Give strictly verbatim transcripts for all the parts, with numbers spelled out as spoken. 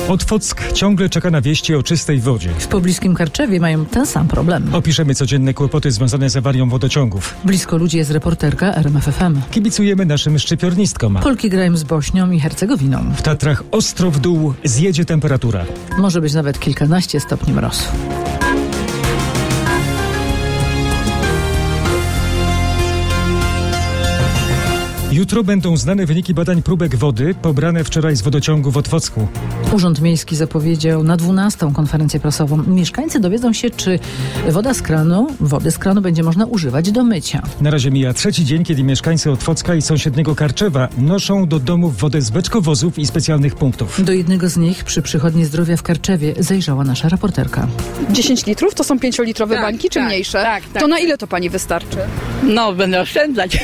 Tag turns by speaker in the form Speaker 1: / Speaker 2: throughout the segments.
Speaker 1: Otwock ciągle czeka na wieści o czystej wodzie.
Speaker 2: W pobliskim Karczewie mają ten sam problem.
Speaker 1: Opiszemy codzienne kłopoty związane z awarią wodociągów.
Speaker 2: Blisko ludzi jest reporterka R M F F M.
Speaker 1: Kibicujemy naszym szczypiornistkom.
Speaker 2: Polki grają z Bośnią i Hercegowiną.
Speaker 1: W Tatrach ostro w dół zjedzie temperatura.
Speaker 2: Może być nawet kilkanaście stopni mrozu.
Speaker 1: Jutro będą znane wyniki badań próbek wody pobrane wczoraj z wodociągu w Otwocku.
Speaker 2: Urząd Miejski zapowiedział na dwunastą konferencję prasową. Mieszkańcy dowiedzą się, czy woda z kranu, wody z kranu będzie można używać do mycia.
Speaker 1: Na razie mija trzeci dzień, kiedy mieszkańcy Otwocka i sąsiedniego Karczewa noszą do domów wodę z beczkowozów i specjalnych punktów.
Speaker 2: Do jednego z nich przy Przychodni Zdrowia w Karczewie zajrzała nasza reporterka.
Speaker 3: dziesięć litrów to są pięciolitrowe
Speaker 4: tak,
Speaker 3: bańki, czy
Speaker 4: tak,
Speaker 3: mniejsze?
Speaker 4: Tak, tak.
Speaker 3: To na ile to pani wystarczy?
Speaker 4: No, będę oszczędzać.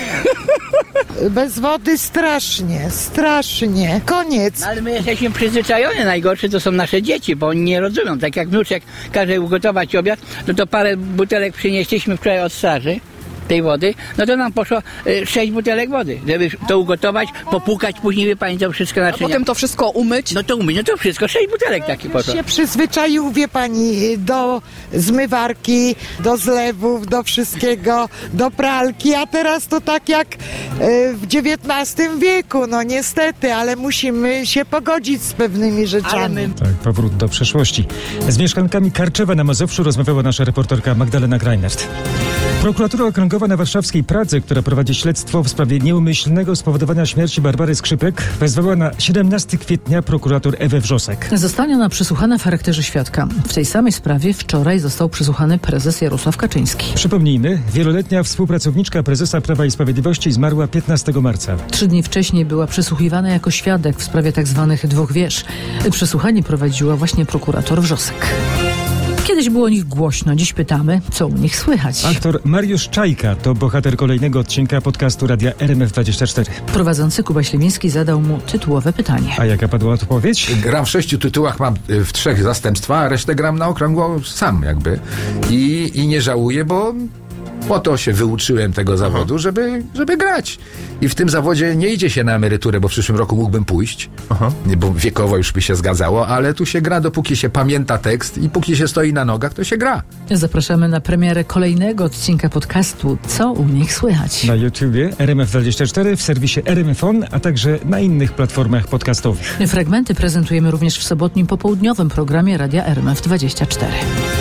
Speaker 5: Bez wody strasznie, strasznie. Koniec.
Speaker 4: No, ale my jesteśmy przyzwyczajeni. Najgorsze to są nasze dzieci, bo oni nie rozumieją. Tak jak wnuczek każe ugotować obiad, no to parę butelek przynieśliśmy wczoraj od straży tej wody, no to nam poszło y, sześć butelek wody, żeby to ugotować, popłukać, później wie pani to wszystko naczynia.
Speaker 3: A potem to wszystko umyć?
Speaker 4: No to umyć, no to wszystko, sześć butelek takie poszło.
Speaker 5: Się przyzwyczaił, wie pani, do zmywarki, do zlewów, do wszystkiego, do pralki, a teraz to tak jak y, w dziewiętnastym wieku, no niestety, ale musimy się pogodzić z pewnymi rzeczami.
Speaker 4: My...
Speaker 1: Tak, powrót do przeszłości. Z mieszkankami Karczewa na Mazowszu rozmawiała nasza reporterka Magdalena Greinert. Prokuratura Okręgowa na warszawskiej Pradze, która prowadzi śledztwo w sprawie nieumyślnego spowodowania śmierci Barbary Skrzypek, wezwała na siedemnastego kwietnia prokurator Ewę Wrzosek.
Speaker 2: Zostanie ona przesłuchana w charakterze świadka. W tej samej sprawie wczoraj został przesłuchany prezes Jarosław Kaczyński.
Speaker 1: Przypomnijmy, wieloletnia współpracowniczka prezesa Prawa i Sprawiedliwości zmarła piętnastego marca.
Speaker 2: Trzy dni wcześniej była przesłuchiwana jako świadek w sprawie tzw. dwóch wież. Przesłuchanie prowadziła właśnie prokurator Wrzosek. Kiedyś było o nich głośno, dziś pytamy, co u nich słychać.
Speaker 1: Aktor Mariusz Czajka to bohater kolejnego odcinka podcastu Radia R M F dwadzieścia cztery.
Speaker 2: Prowadzący Kuba Śliwiński zadał mu tytułowe pytanie.
Speaker 1: A jaka padła odpowiedź?
Speaker 6: Gram w sześciu tytułach, mam w trzech zastępstwa, a resztę gram na okrągło sam jakby. I, i nie żałuję, bo po to się wyuczyłem tego zawodu, żeby, żeby grać. I w tym zawodzie nie idzie się na emeryturę, bo w przyszłym roku mógłbym pójść, Aha. bo wiekowo już by się zgadzało, ale tu się gra, dopóki się pamięta tekst i póki się stoi na nogach, to się gra.
Speaker 2: Zapraszamy na premierę kolejnego odcinka podcastu Co u nich słychać?
Speaker 1: Na YouTubie R M F dwadzieścia cztery, w serwisie R M F on, a także na innych platformach podcastowych.
Speaker 2: Fragmenty prezentujemy również w sobotnim popołudniowym programie Radia R M F dwadzieścia cztery.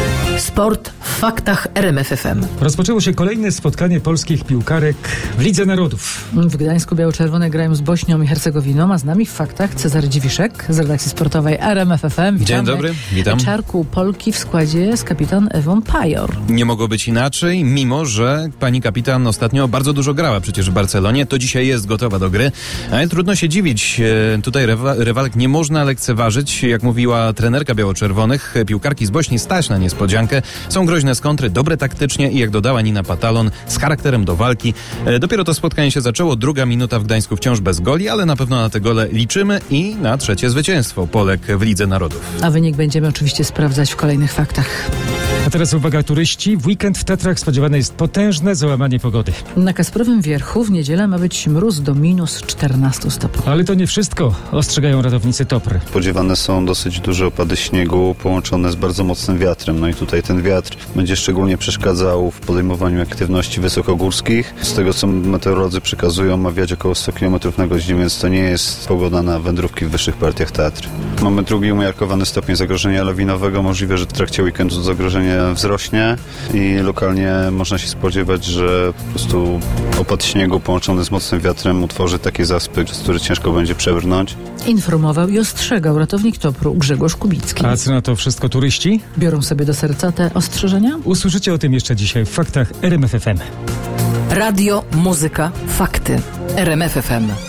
Speaker 7: Sport w faktach R M F F M.
Speaker 1: Rozpoczęło się kolejne spotkanie polskich piłkarek w Lidze Narodów.
Speaker 2: W Gdańsku biało-czerwone grają z Bośnią i Hercegowiną, a z nami w faktach Cezary Dziwiszek z redakcji sportowej R M F F M. Witamy.
Speaker 8: Dzień dobry, witam.
Speaker 2: Czarku Polki w składzie z kapitan Ewą Pajor.
Speaker 8: Nie mogło być inaczej, mimo że pani kapitan ostatnio bardzo dużo grała przecież w Barcelonie, to dzisiaj jest gotowa do gry, ale trudno się dziwić. Tutaj rewa- rywalek nie można lekceważyć. Jak mówiła trenerka biało-czerwonych, piłkarki z Bośni stać na niespodziankę. Są groźne z kontry, dobre taktycznie i jak dodała Nina Patalon, z charakterem do walki. E, dopiero to spotkanie się zaczęło, druga minuta w Gdańsku wciąż bez goli, ale na pewno na te gole liczymy i na trzecie zwycięstwo Polek w Lidze Narodów.
Speaker 2: A wynik będziemy oczywiście sprawdzać w kolejnych faktach.
Speaker 1: A teraz uwaga turyści, w weekend w Tatrach spodziewane jest potężne załamanie pogody.
Speaker 2: Na Kasprowym Wierchu w niedzielę ma być mróz do minus czternaście stopni.
Speaker 1: Ale to nie wszystko, ostrzegają ratownicy Topr.
Speaker 9: Spodziewane są dosyć duże opady śniegu połączone z bardzo mocnym wiatrem. No i tutaj ten wiatr będzie szczególnie przeszkadzał w podejmowaniu aktywności wysokogórskich. Z tego, co meteorolodzy przekazują, ma wiać około sto kilometrów na godzinę, więc to nie jest pogoda na wędrówki w wyższych partiach Tatr. Mamy drugi umiarkowany stopień zagrożenia lawinowego. Możliwe, że w trakcie weekendu zagrożenie wzrośnie i lokalnie można się spodziewać, że po prostu opad śniegu połączony z mocnym wiatrem utworzy takie zaspy, przez które ciężko będzie przebrnąć.
Speaker 2: Informował i ostrzegał ratownik Topru Grzegorz Kubicki.
Speaker 1: A co na to wszystko turyści?
Speaker 2: Biorą sobie do serca te ostrzeżenia?
Speaker 1: Usłyszycie o tym jeszcze dzisiaj w faktach R M F F M.
Speaker 7: Radio, muzyka, fakty. R M F F M.